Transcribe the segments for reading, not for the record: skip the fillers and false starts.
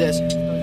здесь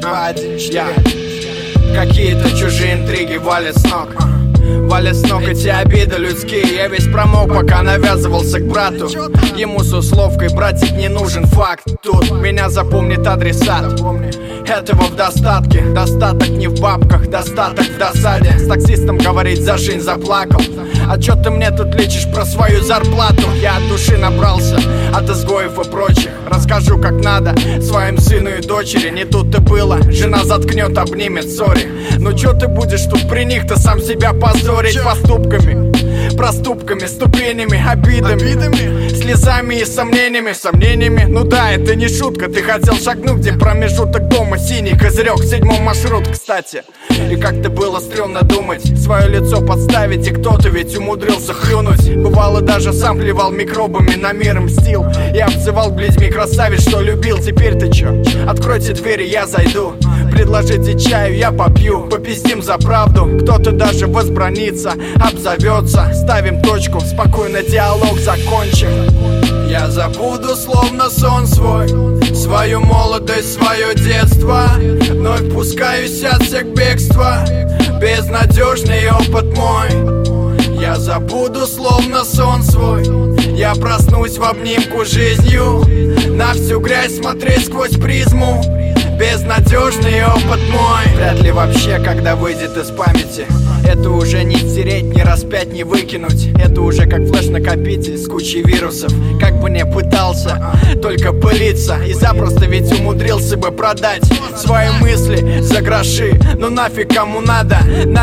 2-1-4. Какие-то чужие интриги валят с ног. Валят с ног эти обиды людские. Я весь промок, пока навязывался к брату. Ему с условкой: братик не нужен, факт. Тут меня запомнит адресат. Этого в достатке. Достаток не в бабках, достаток в досаде. С таксистом говорить: за жизнь заплакал. А чё ты мне тут лечишь про свою зарплату? Я от души набрался, от изгоев и прочих. Расскажу как надо своим сыну и дочери. Не тут-то было, жена заткнет, обнимет, сори. Ну чё ты будешь тут при них-то сам себя позорить? Поступками, проступками, ступенями, обидами, слезами и сомнениями. Ну да, это не шутка, ты хотел шагнуть, где промежуток дома синий козырек, 7-й маршрут, кстати. И как-то было стрёмно думать, свое лицо подставить, и кто-то ведь умудрился плюнуть. Бывало, даже сам плевал микробами, на мир мстил и обзывал блядьми красавец, что любил. Теперь-то чё? Откройте двери, я зайду. Предложите чаю, я попью. Попиздим за правду, кто-то даже возбранится, обзовется. Ставим точку, спокойно диалог закончим. Я забуду словно сон свой, свою молодость, свое детство. Вновь пускаюсь от всех бегства, безнадежный опыт мой. Я забуду словно сон свой, я проснусь в обнимку жизнью. На всю грязь смотреть сквозь призму, безнадежный опыт мой. Вряд ли вообще, когда выйдет из памяти. Это уже не стереть, не распять, не выкинуть. Это уже как флеш-накопитель с кучей вирусов. Как бы не пытался, только пылиться. И запросто ведь умудрился бы продать свои мысли за гроши. Ну нафиг кому надо,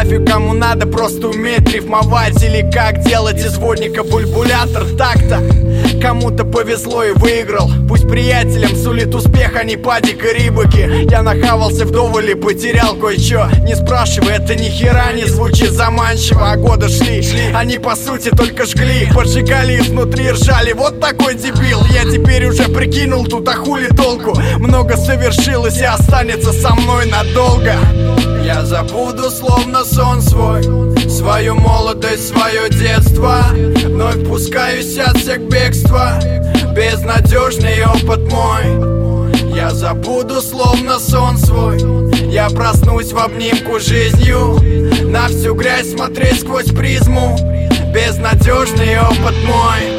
просто уметь рифмовать. Или как делать из водника бульбулятор так-то. Кому-то повезло и выиграл. Пусть приятелям сулит успех, а не падик и рибаки. Я нахавался вдоволь и потерял кое-чё. Не спрашивай, это ни хера не звучит заманчиво. А годы шли, они по сути только жгли. Поджигали изнутри, ржали, вот такой дебил. Я теперь уже прикинул тут, а хули толку. Много совершилось и останется со мной надолго. Я забуду словно сон свой, свою молодость, свое детство. Вновь пускаюсь от всех бегства, безнадежный опыт мой. Я забуду словно сон свой, я проснусь в обнимку жизнью. На всю грязь смотреть сквозь призму, безнадежный опыт мой.